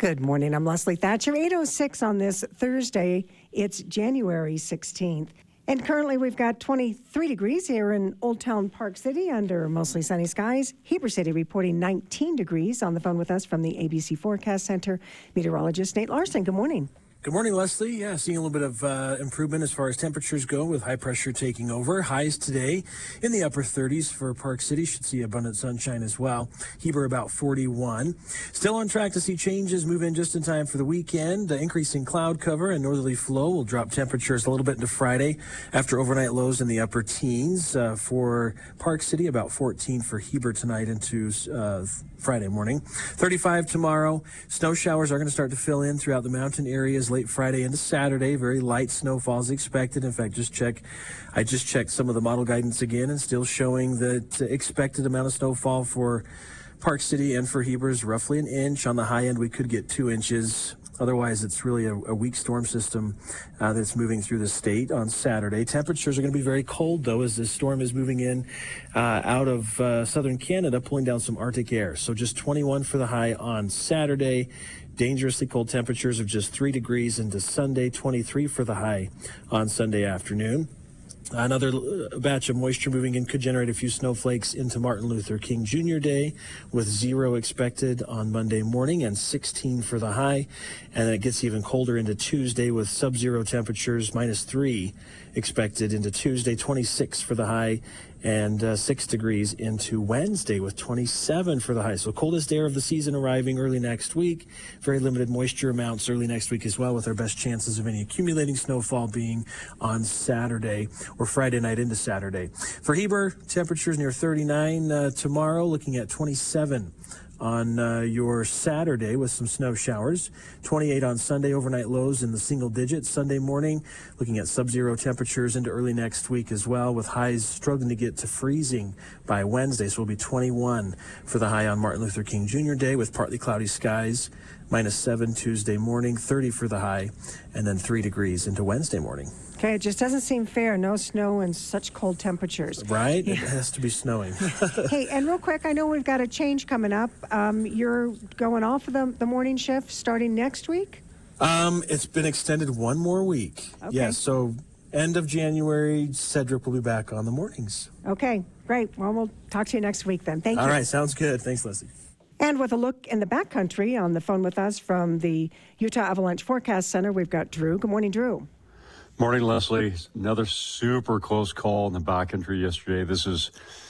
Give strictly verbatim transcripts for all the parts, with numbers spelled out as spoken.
Good morning. I'm Leslie Thatcher. eight oh six on this Thursday. It's January sixteenth. And currently we've got twenty-three degrees here in Old Town Park City under mostly sunny skies. Heber City reporting nineteen degrees. On the phone with us from the A B C Forecast Center, meteorologist Nate Larson. Good morning. Good morning, Leslie. Yeah, seeing a little bit of uh, improvement as far as temperatures go with high pressure taking over. Highs today in the upper thirties for Park City. Should see abundant sunshine as well. Heber about forty-one. Still on track to see changes move in just in time for the weekend. The increasing cloud cover and northerly flow will drop temperatures a little bit into Friday after overnight lows in the upper teens. Uh, for Park City, about fourteen for Heber tonight into uh, Friday morning. thirty-five tomorrow. Snow showers are going to start to fill in throughout the mountain areas late Friday into Saturday. Very light snowfall is expected. In fact, just check, I just checked some of the model guidance again and still showing that expected amount of snowfall for Park City and for Heber is roughly an inch. On the high end, we could get two inches. Otherwise, it's really a, a weak storm system uh, that's moving through the state on Saturday. Temperatures are going to be very cold, though, as this storm is moving in uh, out of uh, southern Canada, pulling down some Arctic air. So just twenty-one for the high on Saturday. Dangerously cold temperatures of just three degrees into Sunday, twenty-three for the high on Sunday afternoon. Another batch of moisture moving in could generate a few snowflakes into Martin Luther King Junior Day, with zero expected on Monday morning and sixteen for the high. And then it gets even colder into Tuesday with sub-zero temperatures, minus three expected into Tuesday, twenty-six for the high, and uh, six degrees into Wednesday with twenty-seven for the high. So coldest air of the season arriving early next week. Very limited moisture amounts early next week as well, with our best chances of any accumulating snowfall being on Saturday or Friday night into Saturday. For Heber, temperatures near thirty-nine uh, tomorrow, looking at twenty-seven on uh, your Saturday with some snow showers. twenty-eight on Sunday, overnight lows in the single digits. Sunday morning, looking at sub-zero temperatures into early next week as well, with highs struggling to get to freezing by Wednesday. So it'll be twenty-one for the high on Martin Luther King Junior Day with partly cloudy skies. Minus seven Tuesday morning, thirty for the high, and then three degrees into Wednesday morning. Okay, it just doesn't seem fair. No snow and such cold temperatures. Right? Yeah. It has to be snowing. Hey, and real quick, I know we've got a change coming up. Um, you're going off of the, the morning shift starting next week? Um, it's been extended one more week. Okay. Yes, so end of January, Cedric will be back on the mornings. Okay, great. Well, we'll talk to you next week then. Thank you. All right, sounds good. Thanks, Leslie. And with a look in the backcountry, on the phone with us from the Utah Avalanche Forecast Center, we've got Drew. Good morning, Drew. Morning, Leslie. Another super close call in the backcountry yesterday. This is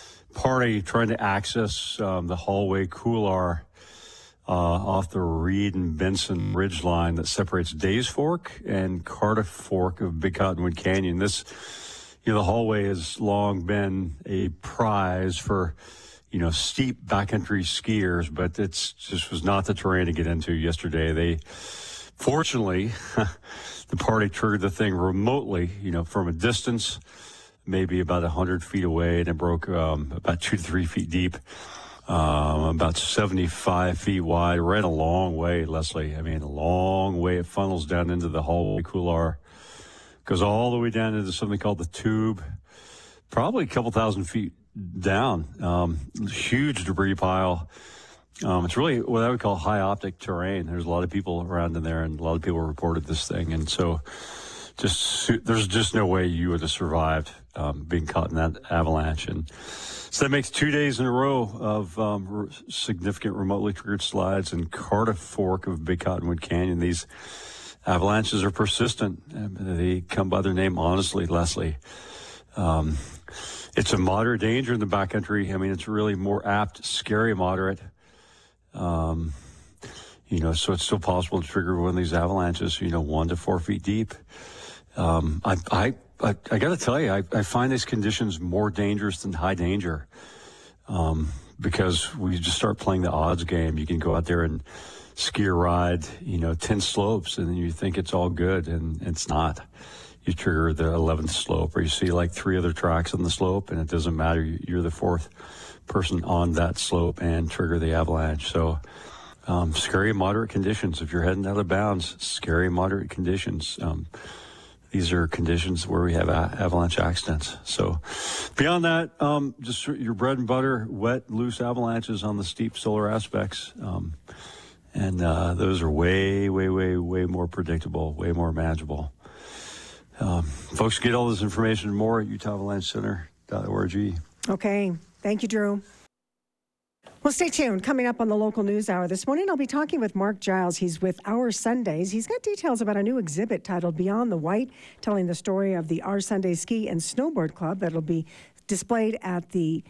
Party trying to access um, the Hallway Couloir uh, off the Reed and Benson Ridge line that separates Days Fork and Cardiff Fork of Big Cottonwood Canyon. This, you know, the Hallway has long been a prize for, you know, steep backcountry skiers, but it's just was not the terrain to get into yesterday. They, fortunately, the Party triggered the thing remotely, you know, from a distance, maybe about one hundred feet away, and it broke um, about two to three feet deep, um, about seventy-five feet wide. Ran a long way, Leslie. I mean, a long way. It funnels down into the Hallway Couloir, goes all the way down into something called the Tube, probably a couple thousand feet down. Um, huge debris pile. Um, it's really what I would call high optic terrain. There's a lot of people around in there, and a lot of people reported this thing. And so just there's just no way you would have survived um, being caught in that avalanche. And so that makes two days in a row of um, significant remotely triggered slides in Cardiff Fork of Big Cottonwood Canyon. These avalanches are persistent. They come by their name honestly, Leslie. Um, it's a moderate danger in the backcountry. I mean, it's really more apt, scary moderate. Um, you know, so it's still possible to trigger one of these avalanches, you know, one to four feet deep. Um, I, I, I, I got to tell you, I, I find these conditions more dangerous than high danger, um, because we just start playing the odds game. You can go out there and ski or ride, you know, ten slopes, and then you think it's all good, and it's not. You trigger the eleventh slope, or you see like three other tracks on the slope, and it doesn't matter. You're the fourth person on that slope and trigger the avalanche. So um, scary moderate conditions. If you're heading out of bounds, scary moderate conditions. Um, these are conditions where we have a- avalanche accidents. So beyond that, um, just your bread and butter, wet, loose avalanches on the steep solar aspects. Um, And uh, those are way, way, way, way more predictable, way more manageable. Um, folks, get all this information and more at utah avalanche center dot org. Okay. Thank you, Drew. Well, stay tuned. Coming up on the local news hour this morning, I'll be talking with Mark Giles. He's with Our Sundays. He's got details about a new exhibit titled Beyond the White, telling the story of the Our Sunday Ski and Snowboard Club that'll be displayed at the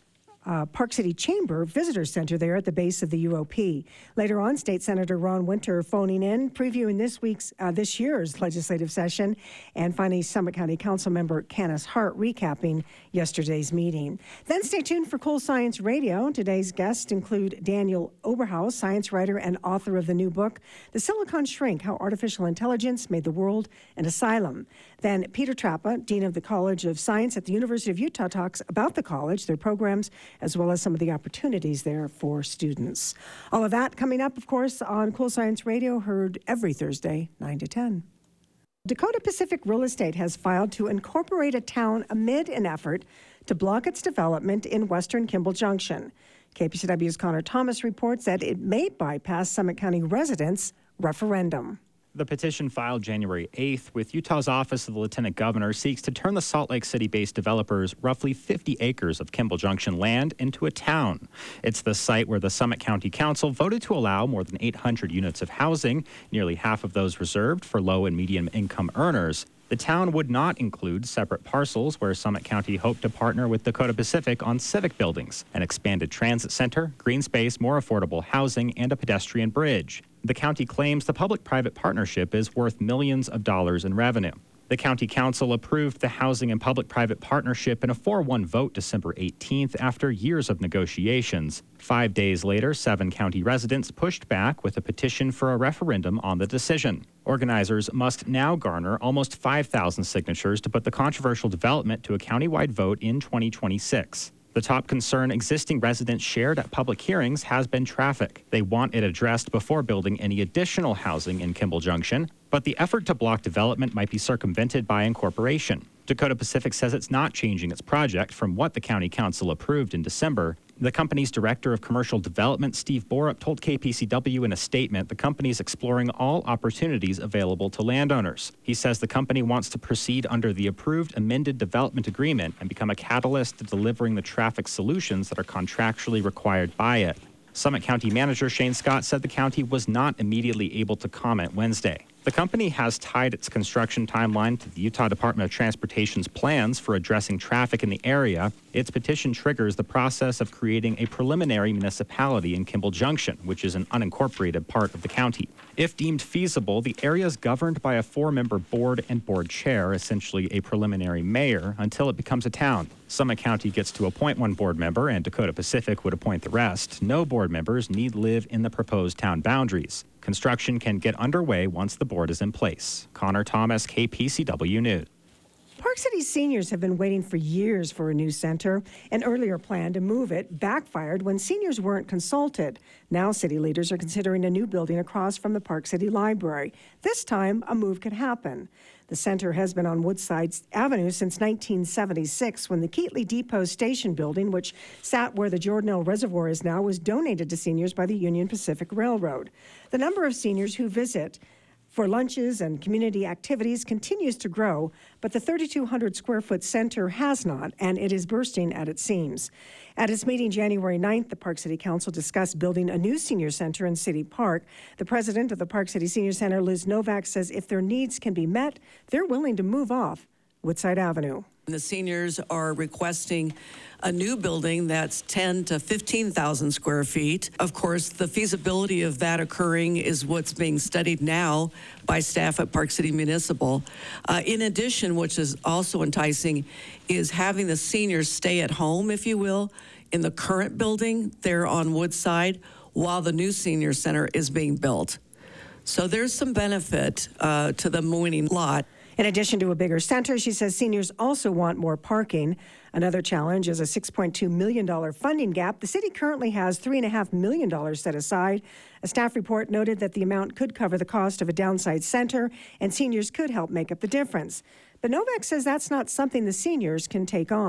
Uh, Park City Chamber Visitor Center there at the base of the U O P. Later on, State Senator Ron Winter phoning in, previewing this week's, uh, this year's legislative session, and finally, Summit County Council member Candace Hart recapping yesterday's meeting. Then stay tuned for Cool Science Radio. Today's guests include Daniel Oberhaus, science writer and author of the new book, The Silicon Shrink, How Artificial Intelligence Made the World an Asylum. Then Peter Trappa, Dean of the College of Science at the University of Utah, talks about the college, their programs, as well as some of the opportunities there for students. All of that coming up, of course, on Cool Science Radio, heard every Thursday, nine to ten. Dakota Pacific Real Estate has filed to incorporate a town amid an effort to block its development in western Kimball Junction. K P C W's Connor Thomas reports that it may bypass Summit County residents' referendum. The petition filed January eighth with Utah's Office of the Lieutenant Governor seeks to turn the Salt Lake City-based developers' roughly fifty acres of Kimball Junction land into a town. It's the site where the Summit County Council voted to allow more than eight hundred units of housing, nearly half of those reserved for low and medium income earners. The town would not include separate parcels where Summit County hoped to partner with Dakota Pacific on civic buildings, an expanded transit center, green space, more affordable housing, and a pedestrian bridge. The county claims the public-private partnership is worth millions of dollars in revenue. The county council approved the housing and public-private partnership in a four one vote December eighteenth after years of negotiations. Five days later, seven county residents pushed back with a petition for a referendum on the decision. Organizers must now garner almost five thousand signatures to put the controversial development to a countywide vote in twenty twenty-six. The top concern existing residents shared at public hearings has been traffic. They want it addressed before building any additional housing in Kimball Junction, but the effort to block development might be circumvented by incorporation. Dakota Pacific says it's not changing its project from what the county council approved in December. The company's director of commercial development, Steve Borup, told K P C W in a statement the company is exploring all opportunities available to landowners. He says the company wants to proceed under the approved amended development agreement and become a catalyst to delivering the traffic solutions that are contractually required by it. Summit County Manager Shane Scott said the county was not immediately able to comment Wednesday. The company has tied its construction timeline to the Utah Department of Transportation's plans for addressing traffic in the area. Its petition triggers the process of creating a preliminary municipality in Kimball Junction, which is an unincorporated part of the county. If deemed feasible, the area is governed by a four-member board and board chair, essentially a preliminary mayor, until it becomes a town. Summit County gets to appoint one board member, and Dakota Pacific would appoint the rest. No board members need live in the proposed town boundaries. Construction can get underway once the board is in place. Connor Thomas, K P C W News. Park City seniors have been waiting for years for a new center. An earlier plan to move it backfired when seniors weren't consulted. Now city leaders are considering a new building across from the Park City Library. This time, a move could happen. The center has been on Woodside Avenue since nineteen seventy-six, when the Keatley Depot Station building, which sat where the Jordanelle Reservoir is now, was donated to seniors by the Union Pacific Railroad. The number of seniors who visit for lunches and community activities continues to grow, but the thirty-two hundred square foot center has not, and it is bursting at its seams. At its meeting January ninth, the Park City Council discussed building a new senior center in City Park. The president of the Park City Senior Center, Liz Novak, says if their needs can be met, they're willing to move off Woodside Avenue. The seniors are requesting a new building that's ten to fifteen thousand square feet. Of course, the feasibility of that occurring is what's being studied now by staff at Park City Municipal. Uh, in addition, which is also enticing, is having the seniors stay at home, if you will, in the current building there on Woodside while the new senior center is being built. So there's some benefit uh, to the winning lot. In addition to a bigger center, she says seniors also want more parking. Another challenge is a six point two million dollars funding gap. The city currently has three point five million dollars set aside. A staff report noted that the amount could cover the cost of a downside center, and seniors could help make up the difference. But Novak says that's not something the seniors can take on.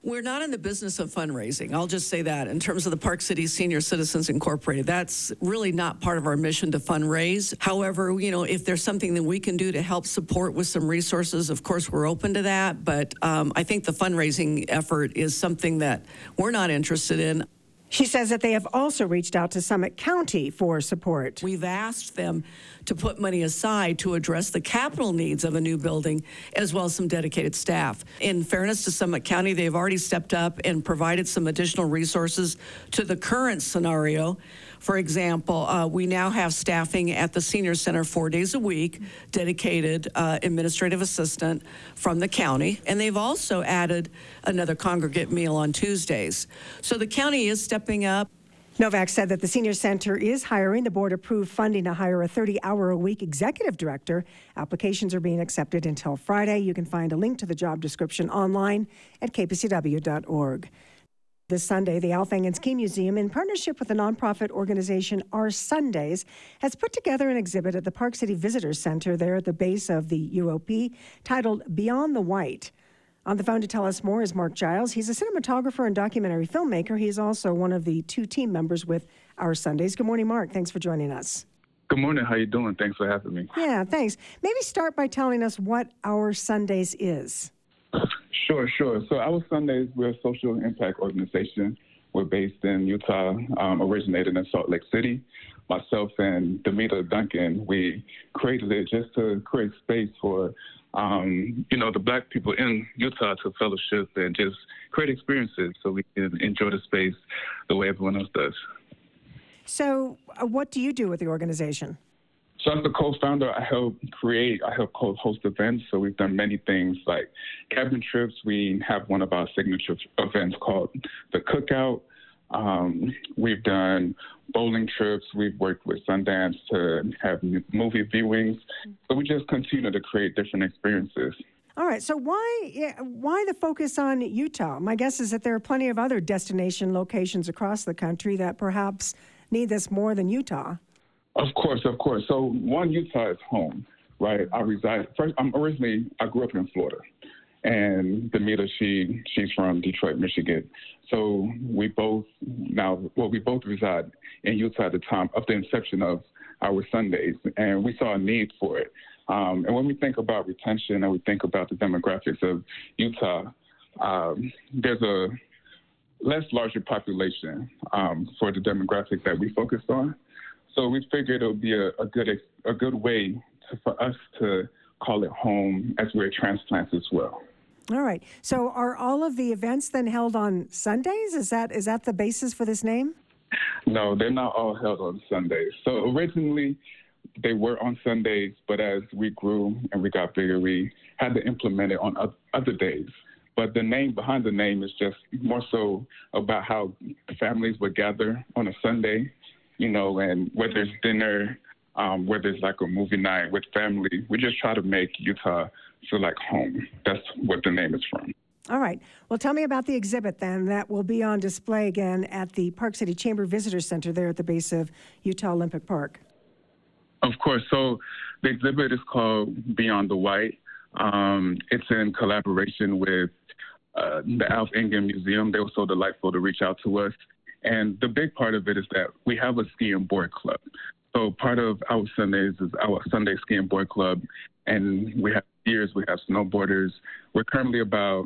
We're not in the business of fundraising. I'll just say that in terms of the Park City Senior Citizens Incorporated. That's really not part of our mission to fundraise. However, you know, if there's something that we can do to help support with some resources, of course, we're open to that. But um, I think the fundraising effort is something that we're not interested in. She says that they have also reached out to Summit County for support. We've asked them to put money aside to address the capital needs of a new building, as well as some dedicated staff. In fairness to Summit County, they've already stepped up and provided some additional resources to the current scenario. For example, uh, we now have staffing at the senior center four days a week, dedicated uh, administrative assistant from the county, and they've also added another congregate meal on Tuesdays. So the county is stepping up. Novak said that the senior center is hiring. The board approved funding to hire a thirty-hour-a-week executive director. Applications are being accepted until Friday. You can find a link to the job description online at k p c w dot org. This Sunday, the Alfang and Ski Museum, in partnership with the nonprofit organization Our Sundays, has put together an exhibit at the Park City Visitor Center there at the base of the U O P titled Beyond the White. On the phone to tell us more is Mark Giles. He's a cinematographer and documentary filmmaker. He is also one of the two team members with Our Sundays. Good morning, Mark. Thanks for joining us. Good morning. How you doing? Thanks for having me. Yeah, thanks. Maybe start by telling us what Our Sundays is. Sure, sure. So Our Sundays, we're a social impact organization. We're based in Utah, um, originated in Salt Lake City. Myself and Demita Duncan, we created it just to create space for, um, you know, the Black people in Utah to fellowship and just create experiences so we can enjoy the space the way everyone else does. So uh, what do you do with the organization? So as the co-founder, I help create, I help co-host events. So we've done many things like cabin trips. We have one of our signature events called the Cookout. Um, we've done bowling trips. We've worked with Sundance to have movie viewings. So we just continue to create different experiences. All right. So why why the focus on Utah? My guess is that there are plenty of other destination locations across the country that perhaps need this more than Utah. Of course, of course. So one, Utah is home, right? I reside, first, I'm originally, I grew up in Florida. And Demita, she, she's from Detroit, Michigan. So we both now, well, we both reside in Utah at the time of the inception of Our Sundays. And we saw a need for it. Um, and when we think about retention and we think about the demographics of Utah, um, there's a less larger population um, for the demographic that we focused on. So we figured it would be a, a good a good way to, for us to call it home as we're transplants as well. All right. So are all of the events then held on Sundays? Is that is that the basis for this name? No, they're not all held on Sundays. So originally they were on Sundays, but as we grew and we got bigger, we had to implement it on other days. But the name behind the name is just more so about how families would gather on a Sunday, you know, and whether it's dinner, um, whether it's like a movie night with family, we just try to make Utah feel like home. That's what the name is from. All right. Well, tell me about the exhibit then that will be on display again at the Park City Chamber Visitor Center there at the base of Utah Olympic Park. Of course. So the exhibit is called Beyond the White. Um, it's in collaboration with uh, the Alf Ingham Museum. They were so delightful to reach out to us. And the big part of it is that we have a ski and board club. So part of Our Sundays is our Sunday Ski and Board Club. And we have skiers, we have snowboarders. We're currently about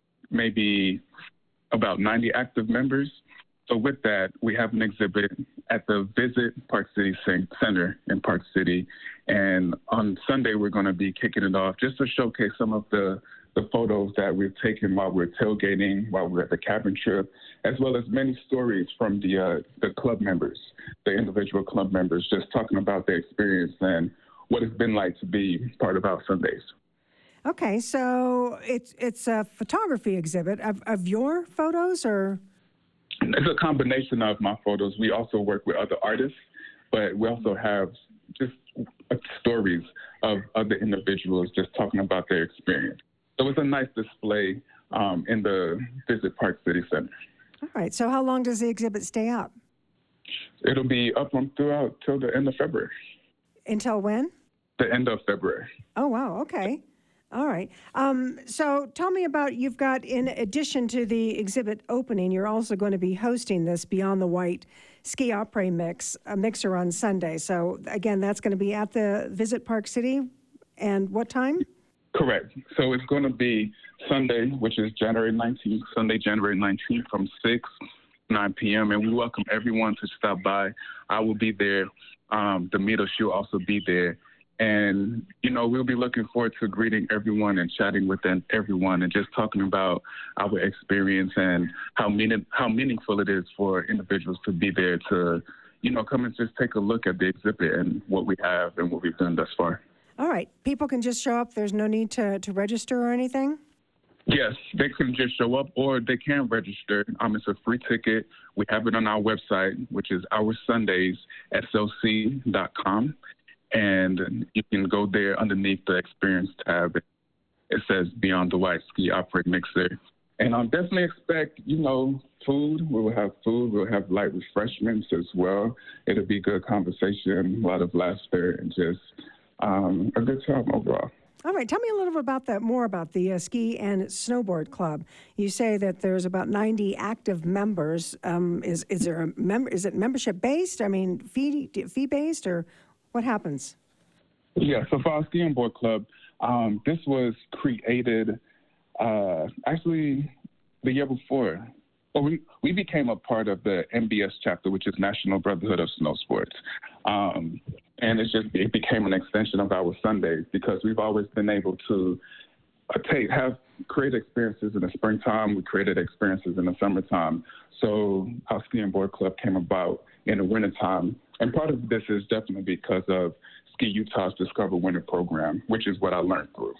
maybe about ninety active members. So with that, we have an exhibit at the Visit Park City Center in Park City. And on Sunday, we're going to be kicking it off just to showcase some of the the photos that we've taken while we're tailgating, while we're at the cabin trip, as well as many stories from the uh, the club members, the individual club members, just talking about their experience and what it's been like to be part of Our Sundays. Okay, so it's it's a photography exhibit of, of your photos, or? It's a combination of my photos. We also work with other artists, but we also have just stories of other individuals just talking about their experience. So it's a nice display um, in the Visit Park City Center. All right. So how long does the exhibit stay up? It'll be up on throughout till the end of February. Until when? The end of February. Oh, wow. Okay. All right. Um, so tell me about, you've got, in addition to the exhibit opening, you're also going to be hosting this Beyond the White Ski Opera Mix, a mixer on Sunday. So again, that's going to be at the Visit Park City. And what time? Correct. So it's going to be Sunday, which is January nineteenth, Sunday, January nineteenth from six, nine p.m. And we welcome everyone to stop by. I will be there. Um, Demita, she'll also be there. And, you know, we'll be looking forward to greeting everyone and chatting with them, everyone and just talking about our experience and how, meaning, how meaningful it is for individuals to be there to, you know, come and just take a look at the exhibit and what we have and what we've done thus far. All right. People can just show up. There's no need to, to register or anything? Yes, they can just show up or they can register. Um, it's a free ticket. We have it on our website, which is our sundays S L C dot com. And you can go there underneath the experience tab. It says Beyond the White Ski Opera Mixer. And I um, definitely expect, you know, food. We will have food. We'll have light refreshments as well. It'll be good conversation, a lot of laughter, and just um, a good time overall. All right. Tell me a little bit about that, more about the uh, Ski and Snowboard Club. You say that there's about ninety active members. Um, is is there a member? Is it membership based? I mean, fee fee based, or what happens? Yeah. So for our Ski and Board Club, um, this was created uh, actually the year before. Well, we, we became a part of the N B S chapter, which is National Brotherhood of Snow Sports. Um, and it's just, it became an extension of our Sundays because we've always been able to uh, take, have, create experiences in the springtime. We created experiences in the summertime. So our Ski and Board Club came about in the wintertime. And part of this is definitely because of Ski Utah's Discover Winter program, which is what I learned through.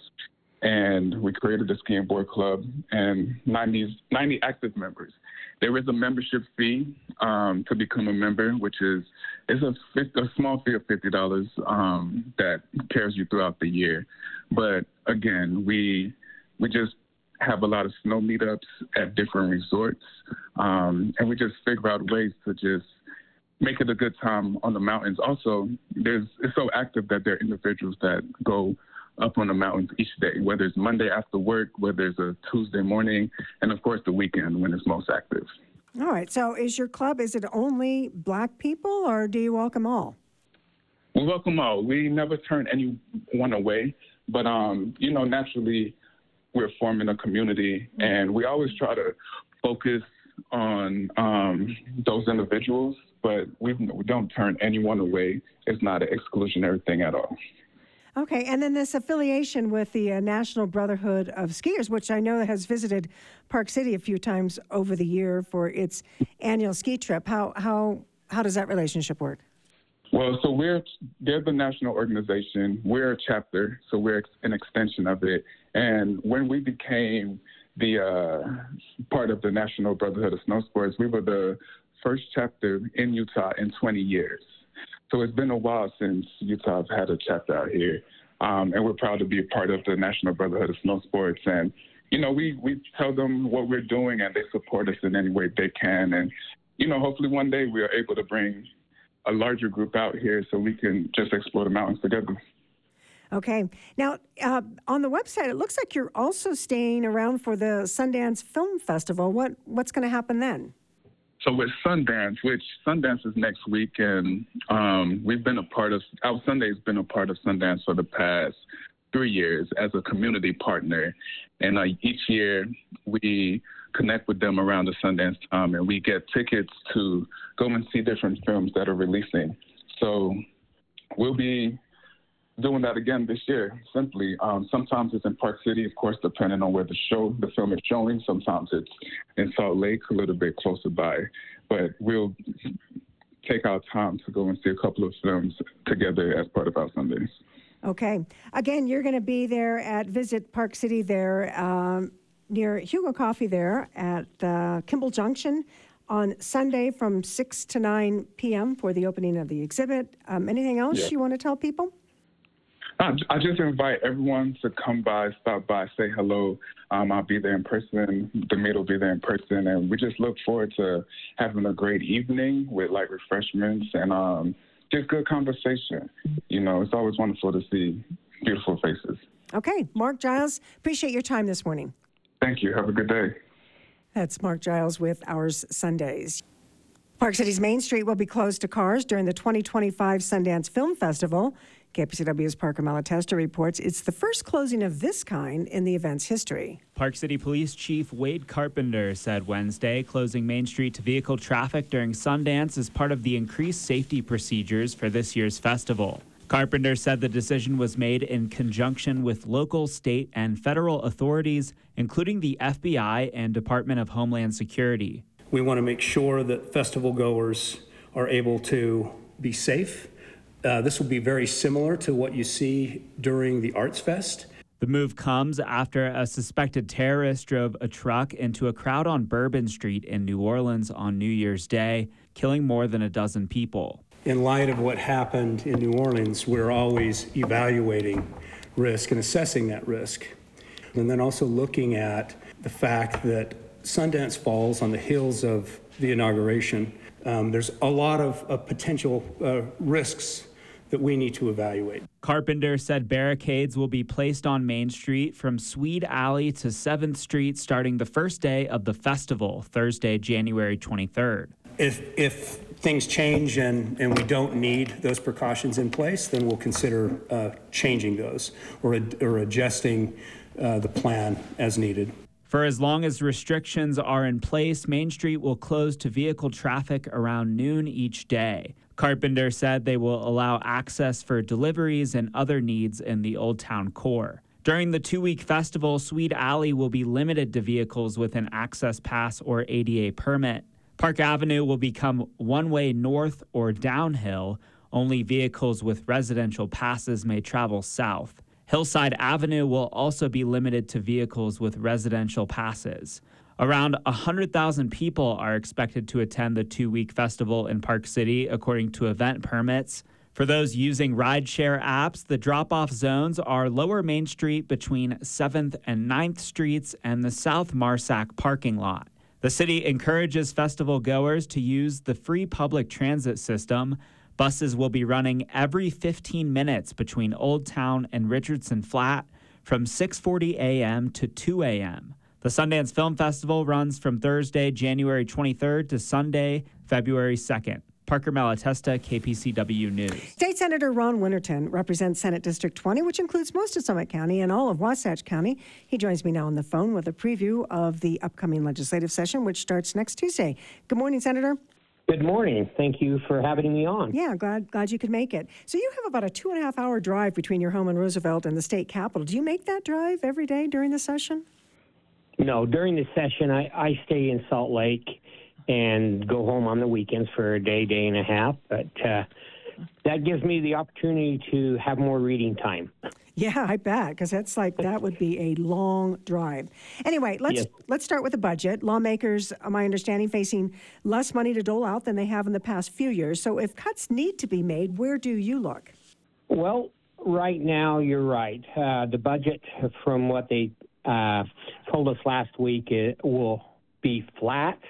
And we created the Ski and Board Club and ninety, ninety active members. There is a membership fee um, to become a member, which is it's a, a small fee of fifty dollars um, that carries you throughout the year. But again, we we just have a lot of snow meetups at different resorts, um, and we just figure out ways to just make it a good time on the mountains. Also, there's it's so active that there are individuals that go up on the mountains each day, whether it's Monday after work, whether it's a Tuesday morning, and of course the weekend when it's most active. All right. So is your club, is it only Black people or do you welcome all? We welcome all. We never turn anyone away, but, um, you know, naturally we're forming a community and we always try to focus on um, those individuals, but we, we don't turn anyone away. It's not an exclusionary thing at all. Okay, and then this affiliation with the uh, National Brotherhood of Skiers, which I know has visited Park City a few times over the year for its annual ski trip. How how how does that relationship work? Well, so we're they're the national organization. We're a chapter, so we're an extension of it. And when we became the uh, part of the National Brotherhood of Snow Sports, we were the first chapter in Utah in twenty years. So it's been a while since Utah's had a chapter out here, um, and we're proud to be a part of the National Brotherhood of Snow Sports. And, you know, we, we tell them what we're doing, and they support us in any way they can. And, you know, hopefully one day we are able to bring a larger group out here so we can just explore the mountains together. Okay. Now, uh, on the website, it looks like you're also staying around for the Sundance Film Festival. What What's going to happen then? So with Sundance, which Sundance is next week, and um, we've been a part of, our Sunday's been a part of Sundance for the past three years as a community partner. And uh, each year we connect with them around the Sundance time, and we get tickets to go and see different films that are releasing. So we'll be doing that again this year, simply. Um, sometimes it's in Park City, of course, depending on where the show, the film is showing. Sometimes it's in Salt Lake, a little bit closer by. But we'll take our time to go and see a couple of films together as part of our Sundays. Okay. Again, you're going to be there at Visit Park City there, um, near Hugo Coffee there at uh, Kimball Junction on Sunday from six to nine p.m. for the opening of the exhibit. Um, anything else Yeah. you want to tell people? I, I just invite everyone to come by, stop by, say hello. Um, I'll be there in person. Demita will be there in person. And we just look forward to having a great evening with light refreshments and um, just good conversation. You know, it's always wonderful to see beautiful faces. Okay, Mark Giles, appreciate your time this morning. Thank you. Have a good day. That's Mark Giles with Ours Sundays. Park City's Main Street will be closed to cars during the twenty twenty-five Sundance Film Festival. K P C W's Parker Malatesta reports it's the first closing of this kind in the event's history. Park City Police Chief Wade Carpenter said Wednesday closing Main Street to vehicle traffic during Sundance is part of the increased safety procedures for this year's festival. Carpenter said the decision was made in conjunction with local, state, and federal authorities, including the F B I and Department of Homeland Security. We want to make sure that festival goers are able to be safe. Uh, this will be very similar to what you see during the Arts Fest. The move comes after a suspected terrorist drove a truck into a crowd on Bourbon Street in New Orleans on New Year's Day, killing more than a dozen people. In light of what happened in New Orleans, we're always evaluating risk and assessing that risk. And then also looking at the fact that Sundance falls on the heels of the inauguration. Um, there's a lot of, of potential uh, risks that we need to evaluate. Carpenter said barricades will be placed on Main Street from Swede Alley to seventh Street starting the first day of the festival, Thursday, January twenty-third. If, if things change and, and we don't need those precautions in place, then we'll consider uh, changing those or, or adjusting uh, the plan as needed. For as long as restrictions are in place, Main Street will close to vehicle traffic around noon each day. Carpenter said they will allow access for deliveries and other needs in the Old Town core. During the two-week festival, Swede Alley will be limited to vehicles with an access pass or A D A permit. Park Avenue will become one-way north or downhill. Only vehicles with residential passes may travel south. Hillside Avenue will also be limited to vehicles with residential passes. Around one hundred thousand people are expected to attend the two-week festival in Park City, according to event permits. For those using rideshare apps, the drop-off zones are Lower Main Street between seventh and ninth Streets and the South Marsack parking lot. The city encourages festival goers to use the free public transit system. Buses will be running every fifteen minutes between Old Town and Richardson Flat from six forty a.m. to two a.m. The Sundance Film Festival runs from Thursday, January twenty-third to Sunday, February second. Parker Malatesta, K P C W News. State Senator Ron Winterton represents Senate District twenty, which includes most of Summit County and all of Wasatch County. He joins me now on the phone with a preview of the upcoming legislative session, which starts next Tuesday. Good morning, Senator. Good morning. Thank you for having me on. Yeah, glad glad you could make it. So you have about a two and a half hour drive between your home in Roosevelt and the state capitol. Do you make that drive every day during the session? No, during the session, I, I stay in Salt Lake and go home on the weekends for a day, day and a half. But uh, that gives me the opportunity to have more reading time. Yeah, I bet, because that's like that would be a long drive. Anyway, let's Yes. let's start with the budget. Lawmakers, my understanding, facing less money to dole out than they have in the past few years. So if cuts need to be made, where do you look? Well, right now, you're right. Uh, the budget, from what they uh, told us last week, it will be flat.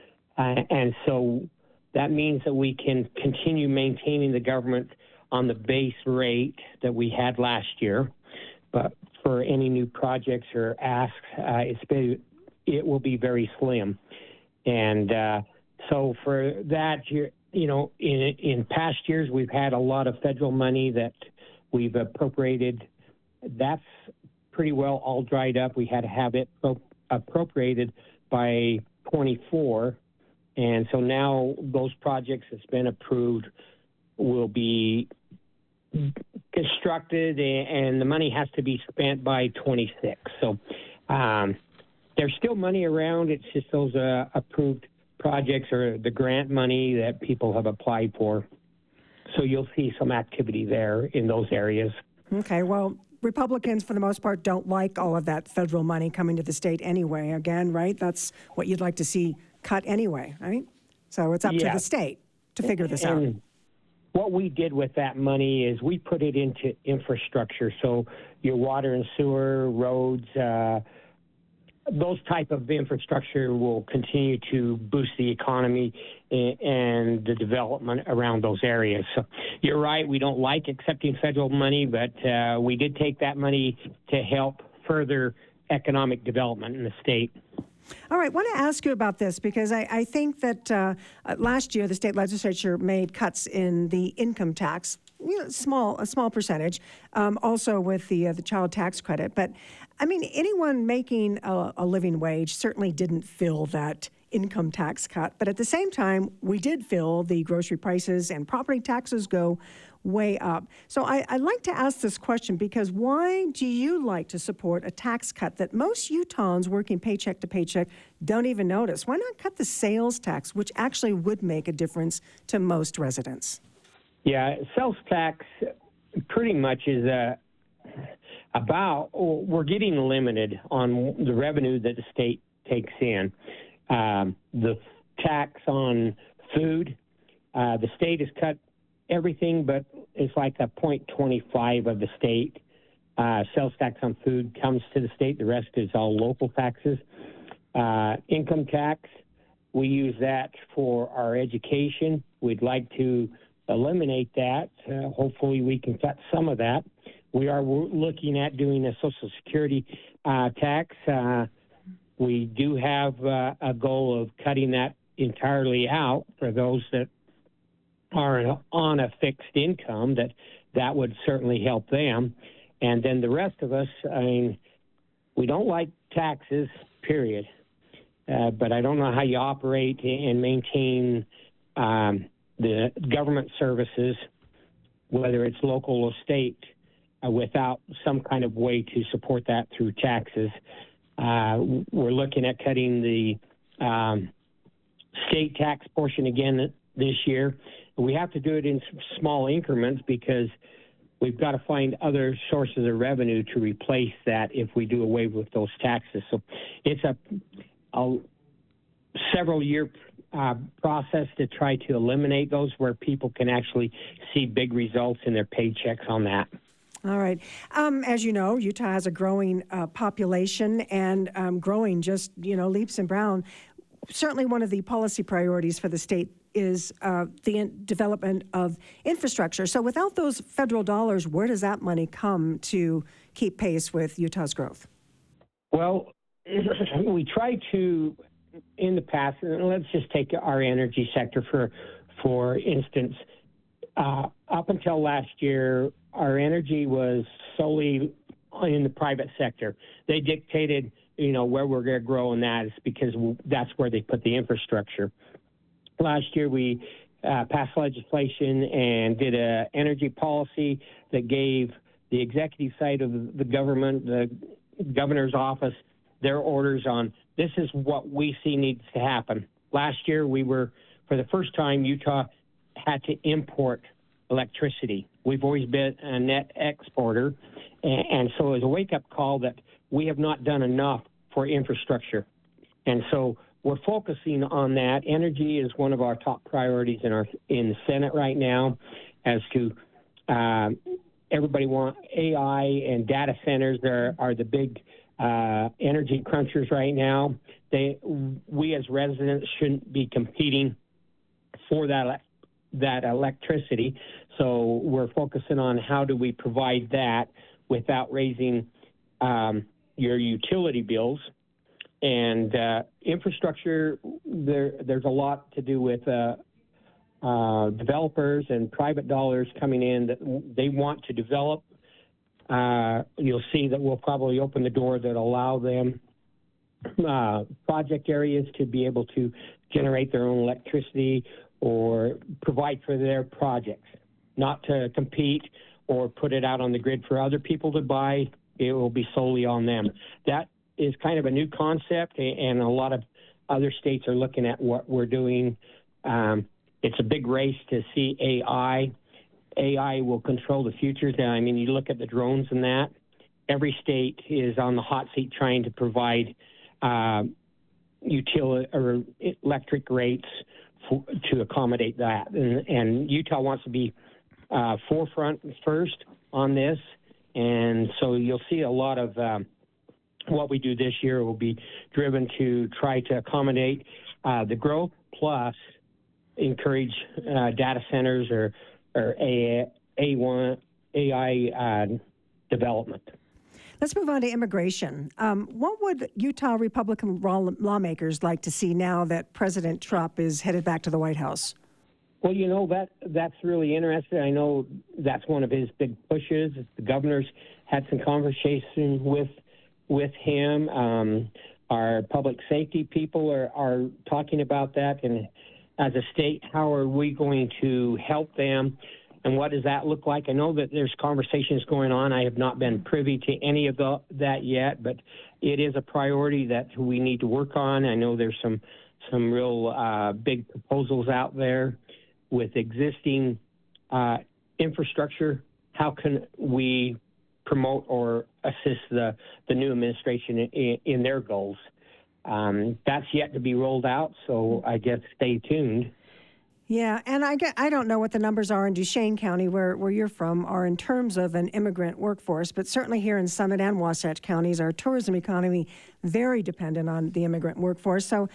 Uh, and so that means that we can continue maintaining the government on the base rate that we had last year. But for any new projects or asks, uh, it's been, it will be very slim. And uh, so for that, you you know, in, in past years, we've had a lot of federal money that we've appropriated. That's pretty well all dried up. We had to have it pro- appropriated by twenty-four. And so now those projects that's been approved will be constructed, and the money has to be spent by twenty-six. So um, there's still money around. It's just those uh, approved projects or the grant money that people have applied for. So you'll see some activity there in those areas. Okay, well, Republicans, for the most part, don't like all of that federal money coming to the state anyway. Again, right? That's what you'd like to see cut anyway, right? So it's up Yeah. to the state to figure this out. And what we did with that money is we put it into infrastructure. So your water and sewer, roads, uh, those type of infrastructure will continue to boost the economy and the development around those areas. So you're right, we don't like accepting federal money, but uh, we did take that money to help further economic development in the state. All right, I want to ask you about this because I, I think that uh, last year the state legislature made cuts in the income tax, you know, small a small percentage, um, also with the uh, the child tax credit. But I mean, anyone making a, a living wage certainly didn't feel that income tax cut. But at the same time, we did feel the grocery prices and property taxes go way up. So I, I'd like to ask this question because why do you like to support a tax cut that most Utahns working paycheck to paycheck don't even notice? Why not cut the sales tax, which actually would make a difference to most residents? Yeah, sales tax pretty much is uh, about, we're getting limited on the revenue that the state takes in. Um, the tax on food, uh, the state has cut everything, but it's like a zero point two five of the state. Uh, sales tax on food comes to the state. The rest is all local taxes. Uh, income tax, we use that for our education. We'd like to eliminate that. Uh, hopefully we can cut some of that. We are looking at doing a Social Security uh, tax. Uh, we do have uh, a goal of cutting that entirely out for those that are on a fixed income. That that would certainly help them. And then the rest of us, I mean, we don't like taxes, period. Uh, but I don't know how you operate and maintain um, the government services, whether it's local or state, uh, without some kind of way to support that through taxes. Uh, we're looking at cutting the um, state tax portion again this year. We have to do it in small increments because we've got to find other sources of revenue to replace that if we do away with those taxes. So it's a, a several year uh, process to try to eliminate those where people can actually see big results in their paychecks on that. All right. Um, as you know, Utah has a growing uh, population and um, growing just, you know, leaps and bounds. Certainly one of the policy priorities for the state is uh, the in- development of infrastructure. So without those federal dollars, where does that money come to keep pace with Utah's growth? Well, we try to, in the past, and let's just take our energy sector for, for instance. Uh, up until last year, our energy was solely in the private sector. They dictated, you know, where we're going to grow, and that is because that's where they put the infrastructure. Last year, we uh, passed legislation and did an energy policy that gave the executive side of the government, the governor's office, their orders on this is what we see needs to happen. Last year, we were, for the first time, Utah had to import electricity. We've always been a net exporter, and, and so it was a wake-up call that we have not done enough for infrastructure. And so we're focusing on that. Energy is one of our top priorities in our in the Senate right now, as to uh, everybody want A I and data centers are, are the big uh, energy crunchers right now. They, we as residents shouldn't be competing for that that electricity. So we're focusing on how do we provide that without raising um, your utility bills. And uh, infrastructure, there, there's a lot to do with uh, uh, developers and private dollars coming in that they want to develop. Uh, you'll see that we'll probably open the door that allow them uh, project areas to be able to generate their own electricity or provide for their projects, not to compete or put it out on the grid for other people to buy. It will be solely on them. That is kind of a new concept, and a lot of other states are looking at what we're doing. Um, it's a big race to see A I. A I will control the future. I mean, you look at the drones and that. Every state is on the hot seat trying to provide uh, utility or electric rates for, to accommodate that. And, and Utah wants to be uh, forefront first on this. And so you'll see a lot of um, what we do this year will be driven to try to accommodate uh, the growth plus encourage uh, data centers or or A one A I uh, development. Let's move on to immigration. Um, what would Utah Republican lawmakers like to see now that President Trump is headed back to the White House? Well, you know, that that's really interesting. I know that's one of his big pushes. The governor's had some conversation with with him. Um, our public safety people are, are talking about that. And as a state, how are we going to help them? And what does that look like? I know that there's conversations going on. I have not been privy to any of the, that yet, but it is a priority that we need to work on. I know there's some some real uh, big proposals out there with existing uh, infrastructure. How can we promote or assist the, the new administration in, in their goals? Um, that's yet to be rolled out, so I guess stay tuned. Yeah, and I get, I don't know what the numbers are in Duchesne County, where, where you're from, are in terms of an immigrant workforce, but certainly here in Summit and Wasatch counties, our tourism economy very dependent on the immigrant workforce. So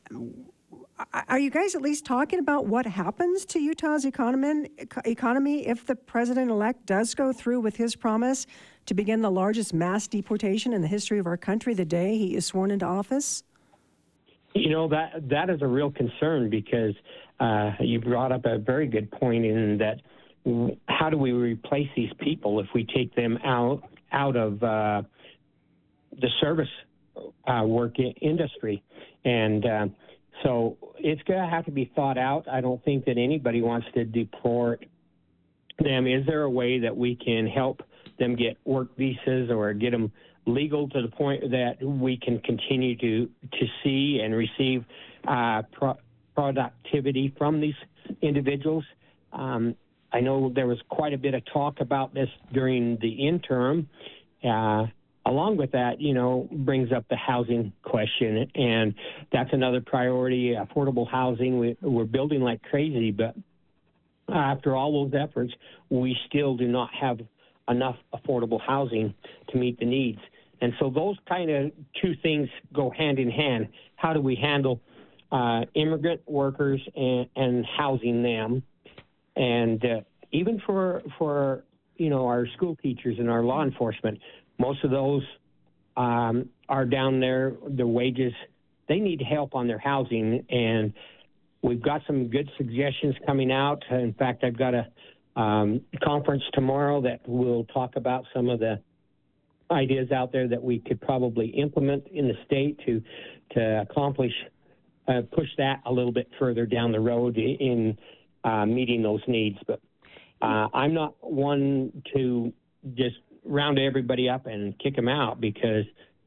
are you guys at least talking about what happens to Utah's economy, economy if the president-elect does go through with his promise to begin the largest mass deportation in the history of our country the day he is sworn into office? You know, that that is a real concern because uh, you brought up a very good point in that how do we replace these people if we take them out, out of uh, the service uh, work industry? And uh, so it's going to have to be thought out. I don't think that anybody wants to deport them. Is there a way that we can help them get work visas or get them legal to the point that we can continue to to see and receive uh, pro- productivity from these individuals? Um, I know there was quite a bit of talk about this during the interim. Uh, along with that, you know, brings up the housing question, and that's another priority, affordable housing. We, we're building like crazy, but after all those efforts, we still do not have enough affordable housing to meet the needs. And so those kind of two things go hand in hand. How do we handle uh, immigrant workers and, and housing them? And uh, even for, for, you know, our school teachers and our law enforcement, most of those um, are down there, their wages, they need help on their housing. And we've got some good suggestions coming out. In fact, I've got a um, conference tomorrow that will talk about some of the ideas out there that we could probably implement in the state to to accomplish, uh, push that a little bit further down the road in uh, meeting those needs. But uh, I'm not one to just round everybody up and kick them out because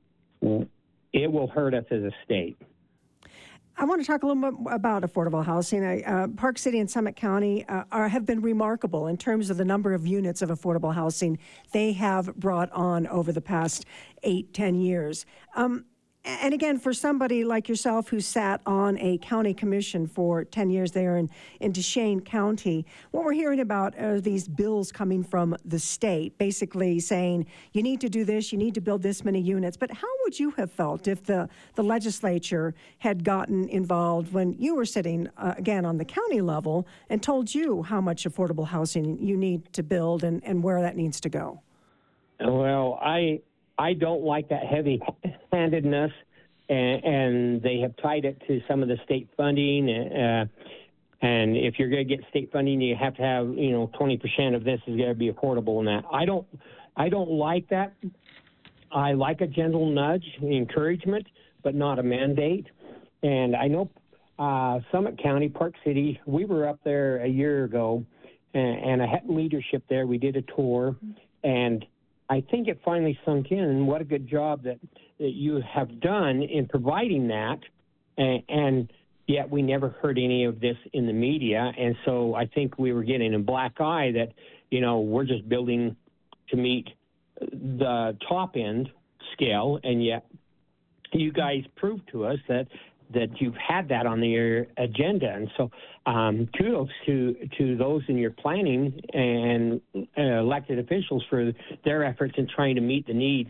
it will hurt us as a state. I want to talk a little bit about affordable housing. I, uh, Park City and Summit County uh, are, have been remarkable in terms of the number of units of affordable housing they have brought on over the past eight, ten years. Um, and again, for somebody like yourself who sat on a county commission for ten years there in, in Duchesne County, what we're hearing about are these bills coming from the state, basically saying, you need to do this, you need to build this many units. But how would you have felt if the, the legislature had gotten involved when you were sitting, uh, again, on the county level and told you how much affordable housing you need to build and, and where that needs to go? Well, I... I don't like that heavy-handedness, and, and they have tied it to some of the state funding. Uh, and if you're going to get state funding, you have to have, you know, twenty percent of this is going to be affordable. And that I don't, I don't like that. I like a gentle nudge, encouragement, but not a mandate. And I know uh, Summit County, Park City, we were up there a year ago, and, and I had leadership there. We did a tour, and I think it finally sunk in what a good job that, that you have done in providing that, and, and yet we never heard any of this in the media. And so I think we were getting a black eye that, you know, we're just building to meet the top end scale, and yet you guys proved to us that that you've had that on your agenda. And so um, kudos to, to those in your planning and uh, elected officials for their efforts in trying to meet the needs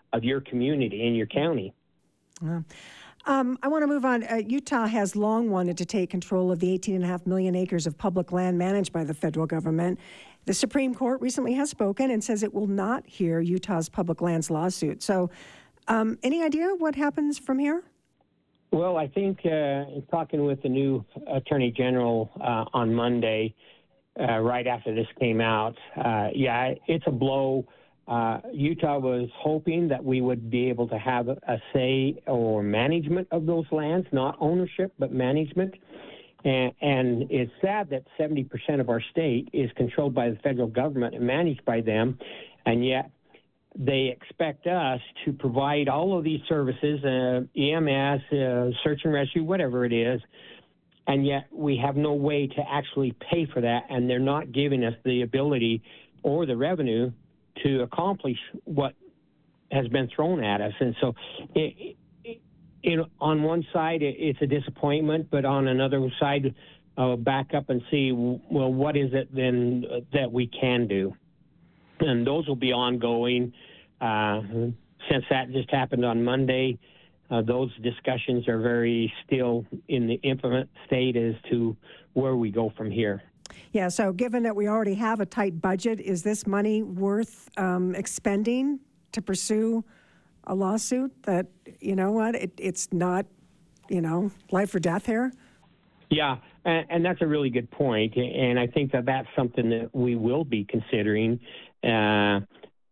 of your community in your county. Yeah. Um, I want to move on. Uh, Utah has long wanted to take control of the eighteen and a half million acres of public land managed by the federal government. The Supreme Court recently has spoken and says it will not hear Utah's public lands lawsuit. So um, any idea what happens from here? Well, I think uh, talking with the new Attorney General uh, on Monday, uh, right after this came out, uh, yeah, it's a blow. Uh, Utah was hoping that we would be able to have a say or management of those lands, not ownership, but management. And, and it's sad that seventy percent of our state is controlled by the federal government and managed by them, and yet they expect us to provide all of these services, uh, E M S, uh, search and rescue, whatever it is, and yet we have no way to actually pay for that, and they're not giving us the ability or the revenue to accomplish what has been thrown at us. And so it, it, it, on one side, it, it's a disappointment, but on another side, uh, back up and see, well, what is it then that we can do? And those will be ongoing. Uh, since that just happened on Monday, uh, those discussions are very still in the infant state as to where we go from here. Yeah, so given that we already have a tight budget, is this money worth um, expending to pursue a lawsuit that, you know what, it, it's not, you know, life or death here? Yeah, and, and that's a really good point, and I think that that's something that we will be considering. Uh,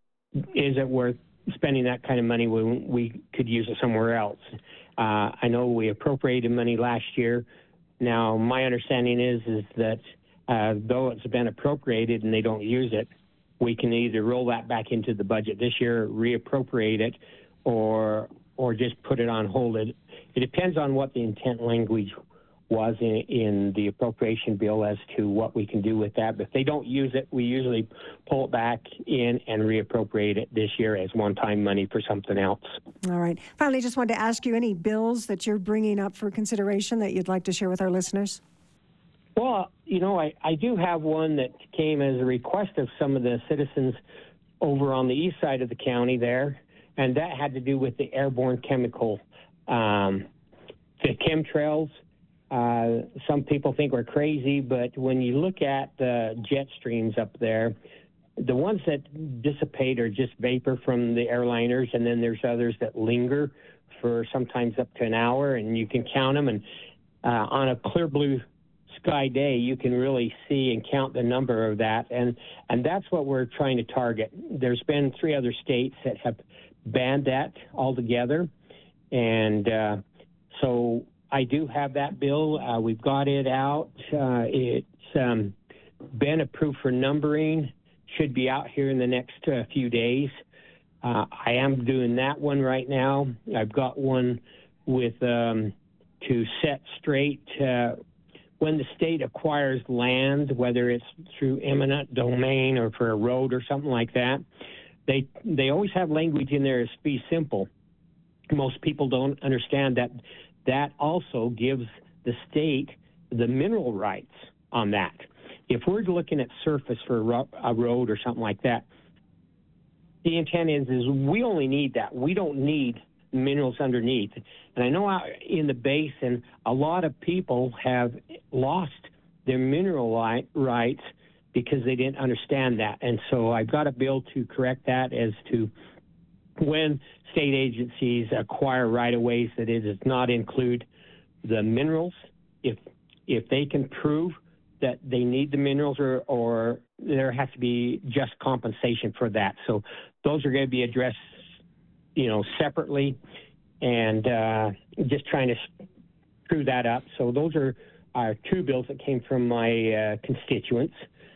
is it worth spending that kind of money when we could use it somewhere else? Uh, I know we appropriated money last year. Now, my understanding is is that uh, though it's been appropriated and they don't use it, we can either roll that back into the budget this year, reappropriate it, or or just put it on hold. It, it depends on what the intent language was in, in the appropriation bill as to what we can do with that. But if they don't use it, we usually pull it back in and reappropriate it this year as one-time money for something else. All right. Finally, just wanted to ask you any bills that you're bringing up for consideration that you'd like to share with our listeners? Well, you know, I, I do have one that came as a request of some of the citizens over on the east side of the county there, and that had to do with the airborne chemical, um, the chemtrails. Uh, some people think we're crazy, but when you look at the jet streams up there, the ones that dissipate are just vapor from the airliners, and then there's others that linger for sometimes up to an hour, and you can count them. And uh, on a clear blue sky day, you can really see and count the number of that, and and that's what we're trying to target. There's been three other states that have banned that altogether, and uh, so I do have that bill. Uh, we've got it out. Uh, it's um, been approved for numbering. Should be out here in the next uh, few days. Uh, I am doing that one right now. I've got one with um, to set straight uh, when the state acquires land, whether it's through eminent domain or for a road or something like that. They they always have language in there as fee simple. Most people don't understand that. That also gives the state the mineral rights on that. If we're looking at surface for a, ro- a road or something like that, the intent is, is we only need that. We don't need minerals underneath. And I know out in the basin, a lot of people have lost their mineral li- rights because they didn't understand that. And so I've got a bill to correct that as to when state agencies acquire right-of-ways that it does not include the minerals. If if they can prove that they need the minerals, or, or there has to be just compensation for that. So those are going to be addressed, you know, separately, and uh, just trying to screw that up. So those are our two bills that came from my uh, constituents.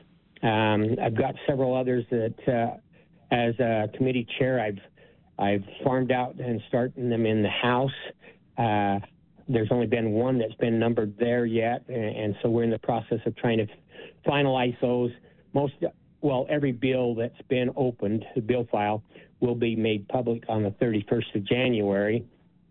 Um, I've got several others that, uh, as a committee chair, I've I've farmed out and starting them in the House. Uh, there's only been one that's been numbered there yet, and, and so we're in the process of trying to finalize those. Most, well, every bill that's been opened, the bill file, will be made public on the thirty-first of January.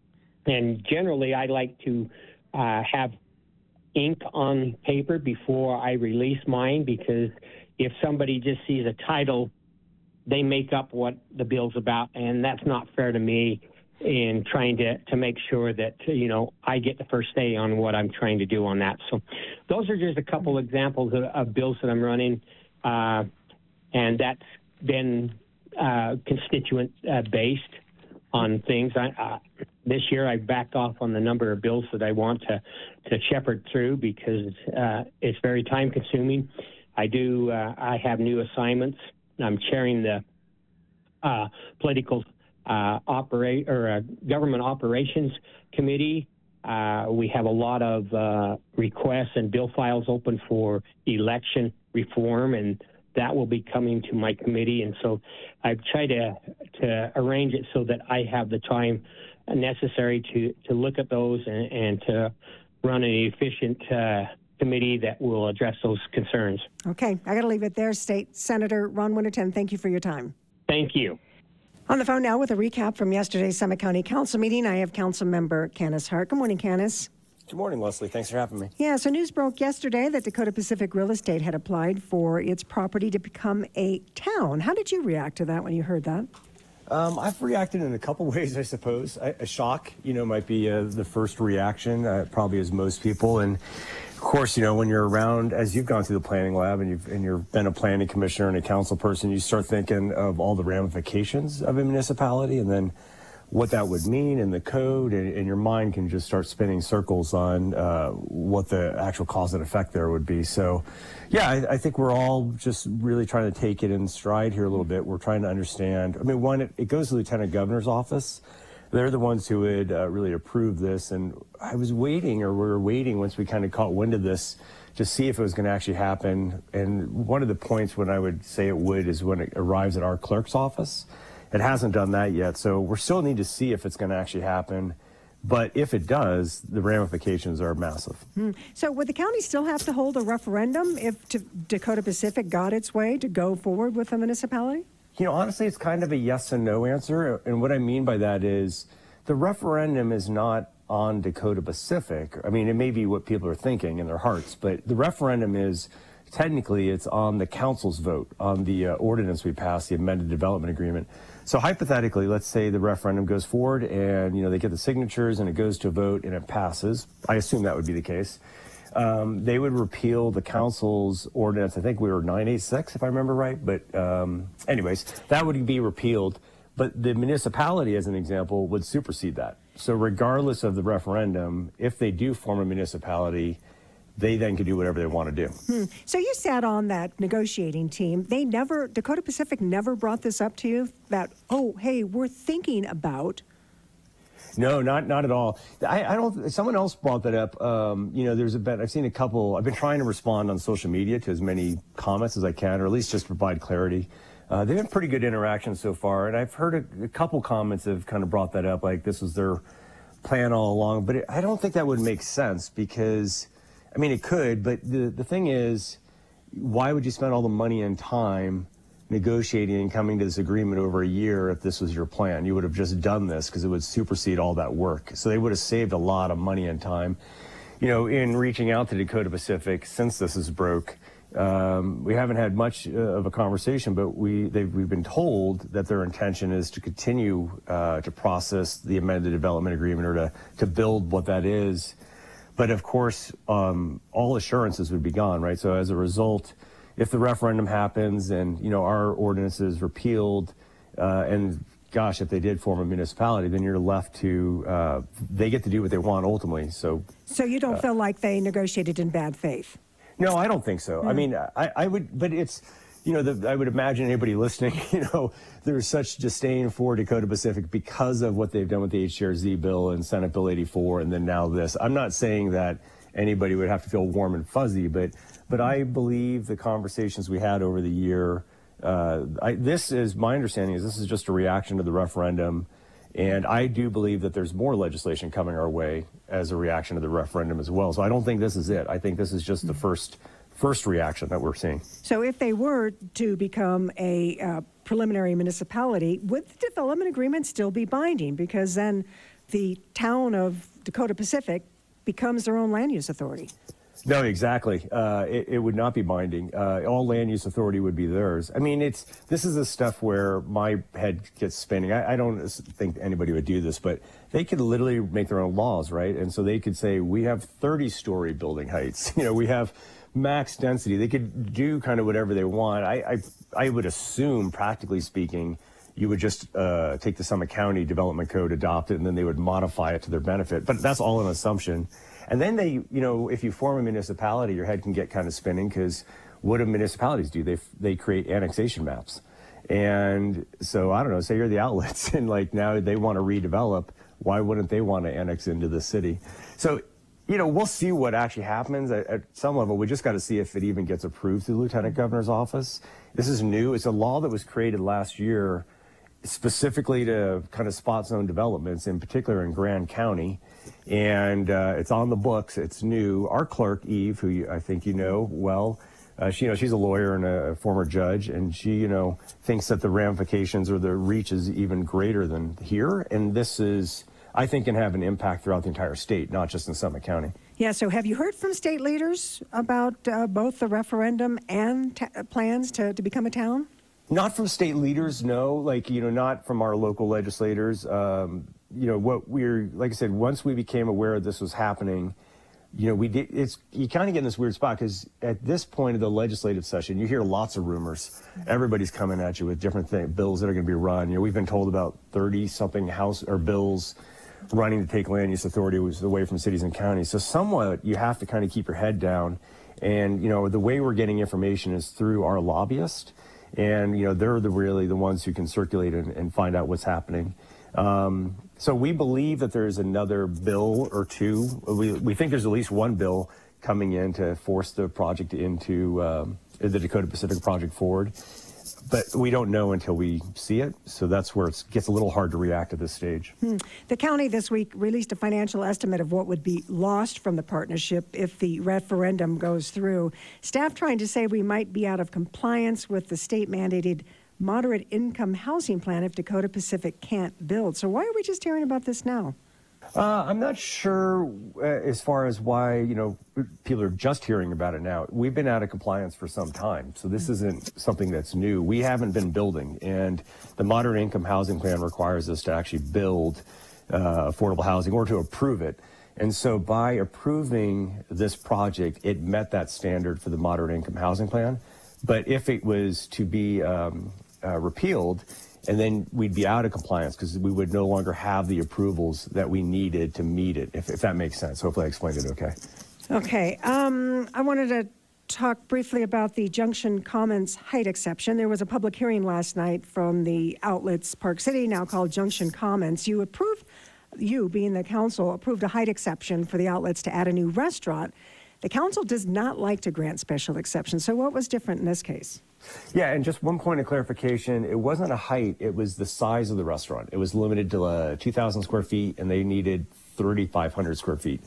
And generally, I like to uh, have ink on paper before I release mine, because if somebody just sees a title they make up what the bill's about, and that's not fair to me in trying to, to make sure that, you know, I get the first say on what I'm trying to do on that. So those are just a couple examples of, of bills that I'm running, uh, and that's been uh, constituent-based uh, on things. I, uh, this year I backed off on the number of bills that I want to, to shepherd through because uh, it's very time-consuming. I do. Uh, I have new assignments. I'm chairing the uh, political uh, operate or uh, government operations committee. Uh, we have a lot of uh, requests and bill files open for election reform, and that will be coming to my committee. And so I've tried to to arrange it so that I have the time necessary to to look at those and, and to run an efficient Uh, committee that will address those concerns. Okay, I got to leave it there. State Senator Ron Winterton, thank you for your time. Thank you. On the phone now with a recap from yesterday's Summit County Council meeting, I have Council Member Canis Hart. Good morning, Canis. Good morning, Leslie. Thanks for having me. Yeah, so news broke yesterday that Dakota Pacific Real Estate had applied for its property to become a town. How did you react to that when you heard that? Um, I've reacted in a couple ways, I suppose. I, a shock, you know, might be uh, the first reaction, uh, probably as most people. And of course, you know, when you're around, as you've gone through the planning lab and you've and you've been a planning commissioner and a council person, you start thinking of all the ramifications of a municipality and then what that would mean in the code, and, and your mind can just start spinning circles on uh, what the actual cause and effect there would be. So, yeah, I, I think we're all just really trying to take it in stride here a little bit. We're trying to understand. I mean, one, it, it goes to the Lieutenant Governor's office. They're the ones who would uh, really approve this. And I was waiting, or we were waiting once we kind of caught wind of this to see if it was going to actually happen. And one of the points when I would say it would is when it arrives at our clerk's office. It hasn't done that yet, so we still need to see if it's going to actually happen. But if it does, the ramifications are massive. Hmm. So would the county still have to hold a referendum if to Dakota Pacific got its way to go forward with a municipality? You know, honestly, it's kind of a yes and no answer. And what I mean by that is the referendum is not on Dakota Pacific. I mean, it may be what people are thinking in their hearts, but the referendum is technically it's on the council's vote on the uh, ordinance we passed, the amended development agreement. So hypothetically, let's say the referendum goes forward and, you know, they get the signatures and it goes to a vote and it passes. I assume that would be the case. Um, they would repeal the council's ordinance. I think we were nine eighty-six, if I remember right. But um, anyways, that would be repealed. But the municipality, as an example, would supersede that. So regardless of the referendum, if they do form a municipality, they then can do whatever they want to do. Hmm. So you sat on that negotiating team. They never, Dakota Pacific never brought this up to you that, oh, hey, we're thinking about. No, not not at all. I, I don't. Someone else brought that up. Um, you know, there's a bit. I've seen a couple. I've been trying to respond on social media to as many comments as I can, or at least just provide clarity. Uh, they've been pretty good interactions so far, and I've heard a, a couple comments have kind of brought that up, like this was their plan all along. But it, I don't think that would make sense because. I mean, it could, but the, the thing is, why would you spend all the money and time negotiating and coming to this agreement over a year if this was your plan? You would have just done this because it would supersede all that work. So they would have saved a lot of money and time. You know, in reaching out to Dakota Pacific since this is broke, um, we haven't had much uh, of a conversation, but we, they've, we've been told that their intention is to continue uh, to process the amended development agreement or to, to build what that is. But of course, um, all assurances would be gone, right? So as a result, if the referendum happens and, you know, our ordinance is repealed, uh, and gosh, if they did form a municipality, then you're left to, uh, they get to do what they want ultimately. So, so you don't uh, feel like they negotiated in bad faith? No, I don't think so. Mm. I mean, I, I would, but it's, you know, the, I would imagine anybody listening, you know, there's such disdain for Dakota Pacific because of what they've done with the H R Z bill and Senate Bill eighty-four and then now this. I'm not saying that anybody would have to feel warm and fuzzy, but but I believe the conversations we had over the year, uh, I, this is, my understanding is this is just a reaction to the referendum. And I do believe that there's more legislation coming our way as a reaction to the referendum as well. So I don't think this is it. I think this is just the first first reaction that we're seeing. So if they were to become a uh, preliminary municipality, would the development agreement still be binding? Because then the town of Dakota Pacific becomes their own land use authority. No, exactly. Uh, it, it would not be binding. Uh, all land use authority would be theirs. I mean, it's this is the stuff where my head gets spinning. I, I don't think anybody would do this, but they could literally make their own laws, right? And so they could say, we have thirty-story building heights. You know, we have max density. They could do kind of whatever they want. I, I, I would assume, practically speaking, you would just uh, take the Summit County Development Code, adopt it, and then they would modify it to their benefit. But that's all an assumption. And then they, you know, if you form a municipality, your head can get kind of spinning because what do municipalities do? They they create annexation maps. And so, I don't know, say you're the outlets and like now they want to redevelop. Why wouldn't they want to annex into the city? So, you know, we'll see what actually happens at, at some level. We just got to see if it even gets approved through the Lieutenant Governor's office. This is new. It's a law that was created last year specifically to kind of spot zone developments, in particular in Grand County. And uh, it's on the books. It's new. Our clerk, Eve, who you, I think you know well, uh, she, you know, she's a lawyer and a former judge, and she, you know, thinks that the ramifications or the reach is even greater than here. And this is, I think, can have an impact throughout the entire state, not just in Summit County. Yeah, so have you heard from state leaders about uh, both the referendum and t- plans to, to become a town? Not from state leaders, no. Like, you know, not from our local legislators. Um, you know, what we're, like I said, once we became aware this was happening, you know, we did, it's, you kind of get in this weird spot because at this point of the legislative session, you hear lots of rumors. Everybody's coming at you with different things, bills that are going to be run. You know, we've been told about thirty something house or bills running to take land use authority away from cities and counties. So somewhat you have to kind of keep your head down. And, you know, the way we're getting information is through our lobbyist. And, you know, they're the really the ones who can circulate and, and find out what's happening. Um, so we believe that there's another bill or two. We, we think there's at least one bill coming in to force the project into um, the Dakota Pacific project forward. But we don't know until we see it. So that's where it gets a little hard to react at this stage. Hmm. The county this week released a financial estimate of what would be lost from the partnership if the referendum goes through. Staff trying to say we might be out of compliance with the state-mandated moderate income housing plan if Dakota Pacific can't build. So why are we just hearing about this now? Uh, I'm not sure uh, as far as why, you know, people are just hearing about it now. We've been out of compliance for some time, so this isn't something that's new. We haven't been building, and the moderate income housing plan requires us to actually build uh, affordable housing or to approve it. And so by approving this project, it met that standard for the moderate income housing plan. But if it was to be um, uh, repealed, and then we'd be out of compliance because we would no longer have the approvals that we needed to meet it, if, if that makes sense. Hopefully I explained it okay. Okay. Um, I wanted to talk briefly about the Junction Commons height exception. There was a public hearing last night from the outlets Park City, now called Junction Commons. You approved, you being the council, approved a height exception for the outlets to add a new restaurant. The council does not like to grant special exceptions. So what was different in this case? Yeah, and just one point of clarification, it wasn't a height, it was the size of the restaurant. It was limited to uh, two thousand square feet, and they needed thirty-five hundred square feet.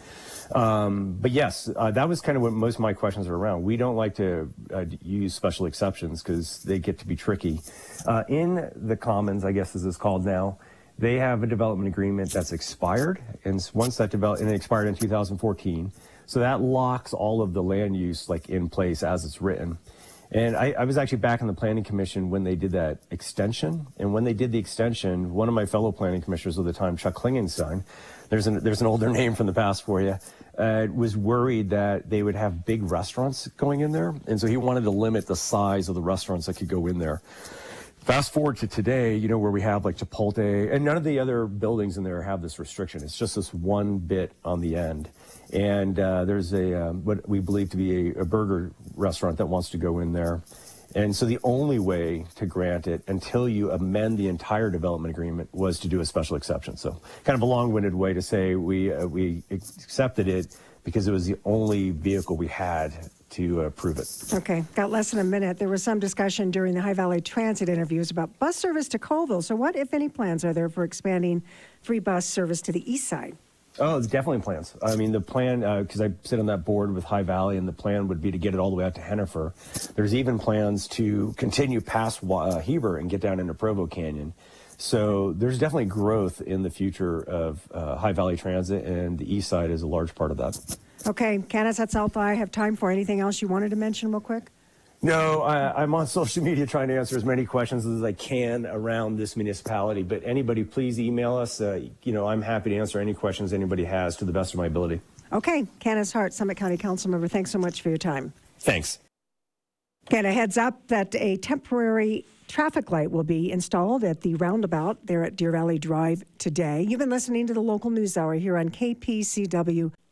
Um, but yes, uh, that was kind of what most of my questions are around. We don't like to uh, use special exceptions because they get to be tricky. Uh, in the Commons, I guess as it's called now, they have a development agreement that's expired, and once that developed, and it expired in two thousand fourteen, so that locks all of the land use like in place as it's written. And I, I was actually back in the Planning Commission when they did that extension. And when they did the extension, one of my fellow planning commissioners at the time, Chuck Klingenstein, there's an, there's an older name from the past for you, uh, was worried that they would have big restaurants going in there. And so he wanted to limit the size of the restaurants that could go in there. Fast forward to today, you know, where we have like Chipotle, and none of the other buildings in there have this restriction. It's just this one bit on the end. And uh, there's a um, what we believe to be a, a burger restaurant that wants to go in there. And so the only way to grant it until you amend the entire development agreement was to do a special exception. So kind of a long-winded way to say we uh, we accepted it because it was the only vehicle we had to uh, prove it. Okay, got less than a minute. There was some discussion during the High Valley Transit interviews about bus service to Colville. So what, if any, plans are there for expanding free bus service to the east side? Oh, there's definitely plans. I mean, the plan, because uh, I sit on that board with High Valley, and the plan would be to get it all the way out to Hennifer. There's even plans to continue past uh, Heber and get down into Provo Canyon. So there's definitely growth in the future of uh, High Valley Transit, and the east side is a large part of that. Okay, Candace, that's all I have time for. Anything else you wanted to mention real quick? No, I, I'm on social media trying to answer as many questions as I can around this municipality. But anybody, please email us. Uh, you know, I'm happy to answer any questions anybody has to the best of my ability. Okay, Candace Hart, Summit County Council member, thanks so much for your time. Thanks. Again, a heads up that a temporary traffic light will be installed at the roundabout there at Deer Valley Drive today. You've been listening to the local news hour here on K P C W